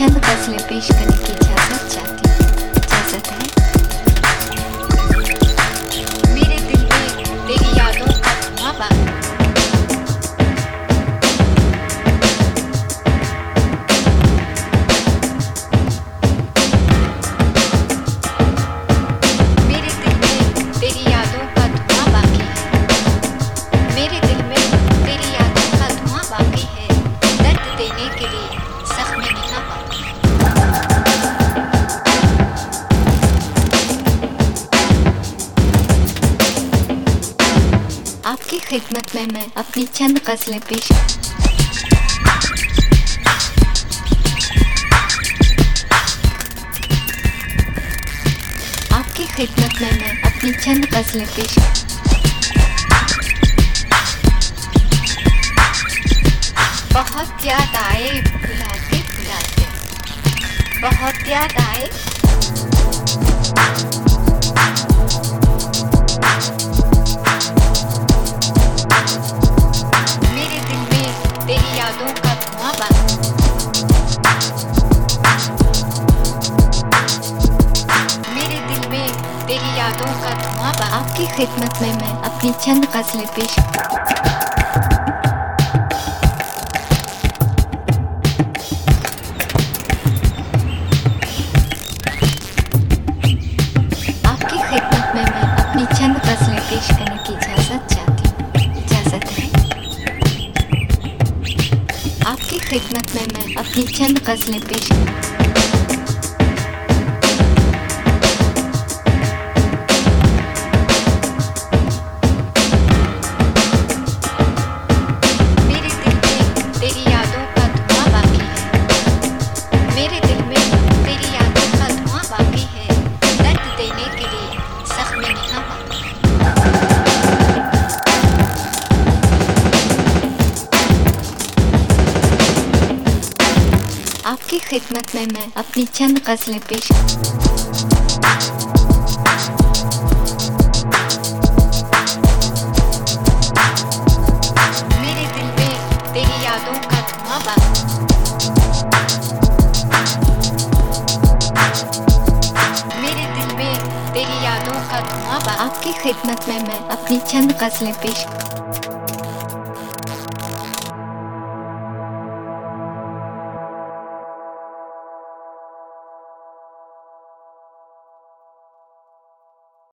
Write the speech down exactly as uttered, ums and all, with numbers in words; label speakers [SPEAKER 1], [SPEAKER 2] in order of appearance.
[SPEAKER 1] चंद गज़लें पेश करने की इजाज़त चाहती हूँ। इजाज़त है। मेरे दिल में तेरी यादों का धुआं बाकी, मेरे दिल में तेरी यादों का धुआं बाकी है। मेरे दिल में तेरी यादों का धुआं बाकी है। दर्द देने के लिए ज़ख्म निगाह बाकी है। आपकी खिदमत में मैं अपनी चंद गज़लें पेश आपकी खिदमत में मैं अपनी चंद गज़लें पेश बहुत याद आए भुलाते भुलाते, बहुत याद आए मेरे दिल में तेरी यादों का धुआं बाकी, मेरे दिल में तेरी यादों का धुआं बाकी। आपकी खिदमत में मैं अपनी चंद गज़लें पेश आपकी खिदमत में मैं अपनी चंद गज़लें पेश करने की इजाज़त चाहती हूँ। इजाज़त है। आपकी खिदमत में मैं अपनी चंद गज़लें पेश मेरे दिल में तेरी यादों का धुआं बाकी है। मेरे दिल में तेरी यादों का धुआं बाकी है। दर्द देने के लिए ज़ख्म निगाह बाकी है। आपकी खिदमत में मैं अपनी चंद गज़लें पेश मेरे दिल में तेरी यादों का धुआं बाकी, मेरे दिल में तेरी यादों का धुआं बाकी। आपकी खिदमत में मैं अपनी चंद गज़लें पेश